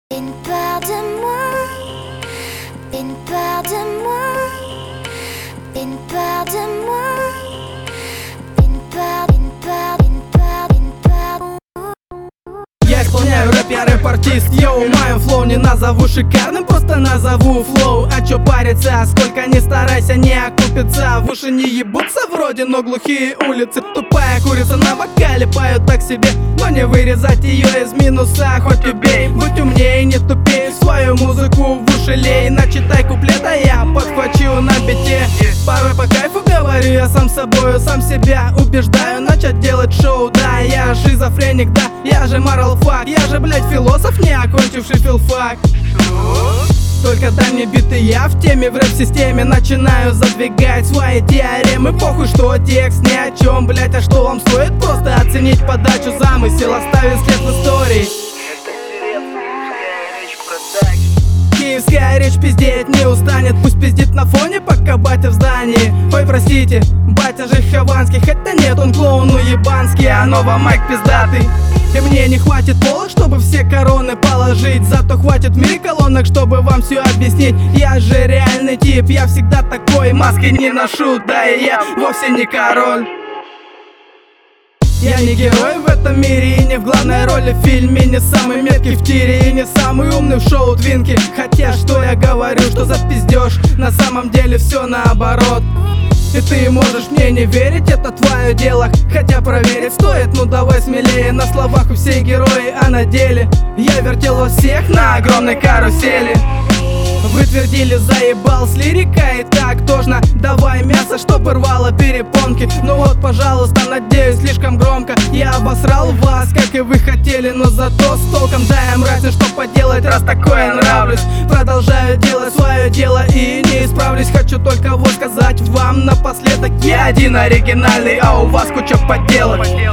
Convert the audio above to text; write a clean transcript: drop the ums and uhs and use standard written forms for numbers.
Une part de moi, une part de moi, une part de moi, une part. Я исполняю рэп, я рэп-артист, йоу, мою флоу не назову шикарным, просто назову флоу. А чё париться, сколько ни старайся, не окупится. В уши не ебутся вроде, но глухие улицы. Тупая курица на вокале поет так себе, но не вырезать ее из минуса, хоть убей. Будь умнее, не тупей, свою музыку в уши лей. Начитай куплет, а я подхвачу на бите. Порой по кайфу говорю я сам собою, сам себя убеждаю начать делать шоу. Да, я шизофреник, да, я же моралфак, я же, блять, философ, не окончивший филфак. Только дай мне биты, я в теме, в рэп-системе начинаю задвигать свои теоремы. Похуй, что текст ни о чем, блять, а что вам стоит просто оценить подачу, замысел, оставить след в истории. Киевская речь пиздеть не устанет, пусть пиздит на фоне, пока батя в здании. Ой, простите, батя же хованский, хотя нет, он клоун уебанский, а нова майк пиздатый. И мне не хватит полок, чтобы все короны положить, зато хватит в мире колонок, чтобы вам все объяснить. Я же реальный тип, я всегда такой, маски не ношу, да и я вовсе не король. Я не герой в этом мире и не в главной роли в фильме, не самый меткий в тире и не самый умный в шоу Твинки. Хотя что я говорю, что за пиздеж, на самом деле все наоборот. И ты можешь мне не верить, это твое дело, хотя проверить стоит, ну давай смелее. На словах у всей герои, а на деле я вертел вас всех на огромной карусели. Вы твердили, заебал с лирикой, так тошно, давай мясо, чтоб рвало перепонки. Ну вот, пожалуйста, надеюсь, слишком громко я обосрал вас, как и вы хотели, но зато с толком. Да, я мразь, что поделать, раз такое нравлюсь. Продолжаю делать свое дело и не исправлюсь. Хочу только вот сказать вам напоследок: я один оригинальный, а у вас куча подделок.